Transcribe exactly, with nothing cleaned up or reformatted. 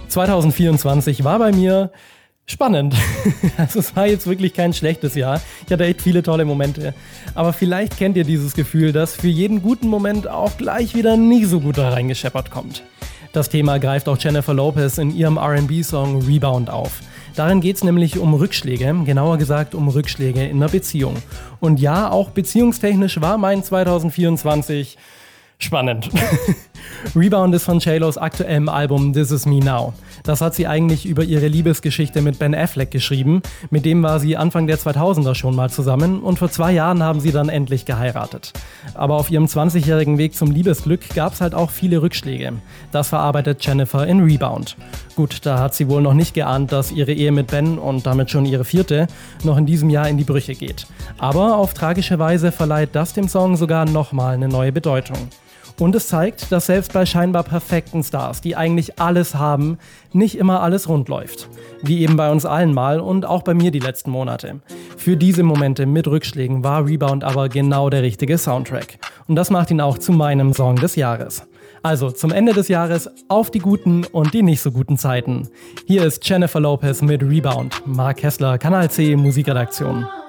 zwanzig vierundzwanzig war bei mir spannend. Also es war jetzt wirklich kein schlechtes Jahr. Ich hatte echt viele tolle Momente. Aber vielleicht kennt ihr dieses Gefühl, dass für jeden guten Moment auch gleich wieder nicht so gut da reingescheppert kommt. Das Thema greift auch Jennifer Lopez in ihrem R and B-Song Rebound auf. Darin geht es nämlich um Rückschläge, genauer gesagt um Rückschläge in einer Beziehung. Und ja, auch beziehungstechnisch war mein zwanzig vierundzwanzig spannend. Rebound ist von J-Los aktuellem Album This Is Me Now. Das hat sie eigentlich über ihre Liebesgeschichte mit Ben Affleck geschrieben. Mit dem war sie Anfang der zweitausender schon mal zusammen und vor zwei Jahren haben sie dann endlich geheiratet. Aber auf ihrem zwanzigjährigen Weg zum Liebesglück gab es halt auch viele Rückschläge. Das verarbeitet Jennifer in Rebound. Gut, da hat sie wohl noch nicht geahnt, dass ihre Ehe mit Ben und damit schon ihre vierte noch in diesem Jahr in die Brüche geht. Aber auf tragische Weise verleiht das dem Song sogar nochmal eine neue Bedeutung. Und es zeigt, dass selbst bei scheinbar perfekten Stars, die eigentlich alles haben, nicht immer alles rund läuft. Wie eben bei uns allen mal und auch bei mir die letzten Monate. Für diese Momente mit Rückschlägen war Rebound aber genau der richtige Soundtrack. Und das macht ihn auch zu meinem Song des Jahres. Also zum Ende des Jahres auf die guten und die nicht so guten Zeiten. Hier ist Jennifer Lopez mit Rebound. Mark Kessler, Kanal C, Musikredaktion.